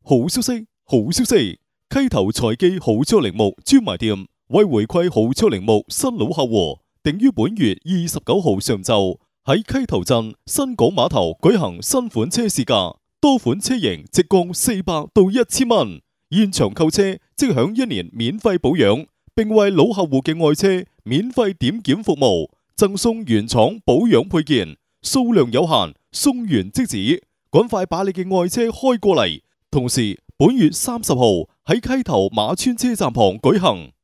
好消息，好消息！溪頭財記好車鈴木專賣店為回饋好車鈴木新老客戶，定於本月29號上晝喺溪頭鎮新港碼頭舉行新款車試駕，多款車型直降400到1000蚊，現場購車即享1年免費保養，並為老客戶嘅愛車免費點檢服務，贈送原廠保養配件，數量有限，送完即止，趕快把你嘅愛車開過嚟！同時，本月30號喺溪頭馬村車站旁舉行。